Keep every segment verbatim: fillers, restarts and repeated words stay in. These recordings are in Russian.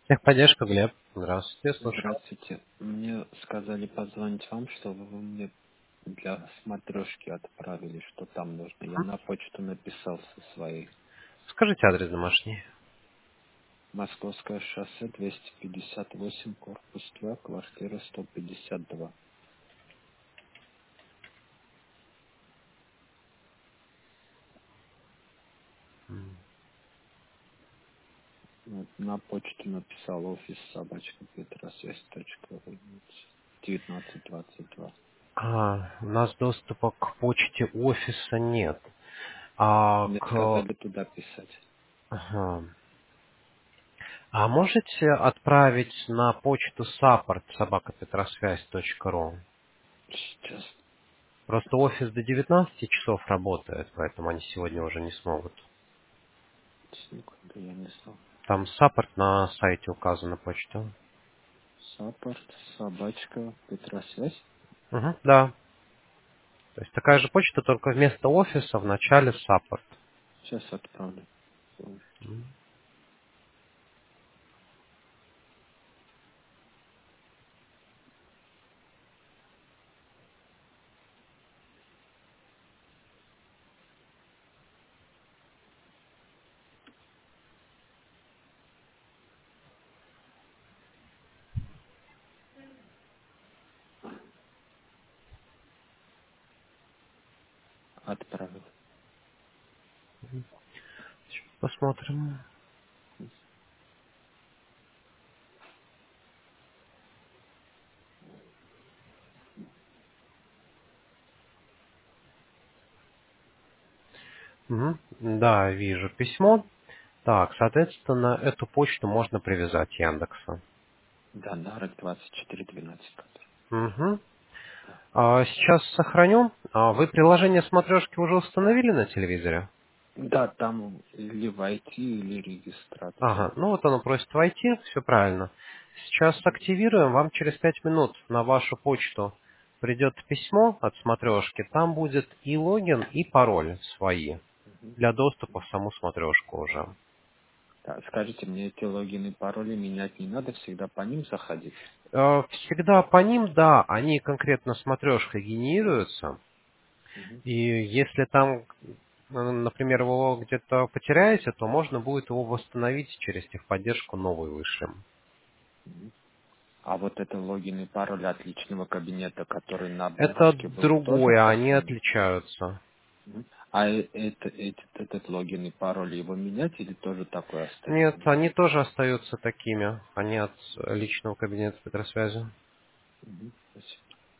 Техподдержка, Глеб. Здравствуйте, слушаю. Здравствуйте. Мне сказали позвонить вам, чтобы вы мне для смотрешки отправили, что там нужно. Я на почту написал со своей. Скажите адрес домашний. Московское шоссе двести пятьдесят восемь, корпус два, квартира сто пятьдесят два. Вот, на почту написал офис собачка петросвязь точка ру девятнадцать двадцать два. А, у нас доступа к почте офиса нет. А Мне к... сказали туда писать. Ага. А можете отправить на почту support собака петросвязь точка ру? Сейчас, Просто офис до девятнадцати часов работает, поэтому они сегодня уже не смогут. секунду, я не знал. Там support на сайте указана почта. Саппорт, собачка, петросвязь. Угу, да. То есть такая же почта, только вместо офиса в начале support. Сейчас отправлю. Отправил. Посмотрим. Мгм. Да, вижу письмо. Так, соответственно, эту почту можно привязать Яндекса. Да, Нарок двадцать четыре двенадцать. который. Мгм. Да. А, сейчас сохраню. А, вы приложение смотрешки уже установили на телевизоре? Да, там или войти, или регистрация. Ага, ну вот оно просит войти, все правильно. Сейчас активируем, вам через пять минут на вашу почту придет письмо от смотрешки, там будет и логин, и пароль свои Мгм. для доступа в саму смотрешку уже. Да, скажите, мне эти логины и пароли менять не надо, всегда по ним заходить? Э, Всегда по ним, да, они конкретно смотрешкой генерируются. Мгм. И если там, э, например, вы его где-то потеряете, то можно будет его восстановить через техподдержку, новый вышлем. Мгм. А вот это логин и пароль от личного кабинета, который на Это бумажке был, тоже другое, по они ним? отличаются. Мгм. А э- это, этот, этот логин и пароль его менять или тоже такой оставить Нет, нужно? они тоже остаются такими. Они от личного кабинета Петросвязи. Мгм. Спасибо.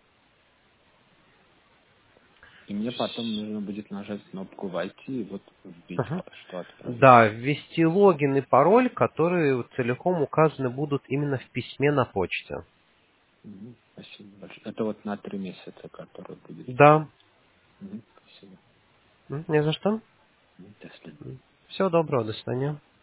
И мне потом нужно будет нажать кнопку «Войти» и вот вбить, Мгм. что отправить. Да, ввести логин и пароль, которые целиком указаны будут именно в письме на почте. Мгм. Спасибо большое. Это вот на три месяца, который будет. Да, Мгм. Спасибо. м, не за что. Мгм. До свидания. Всего доброго, до свидания.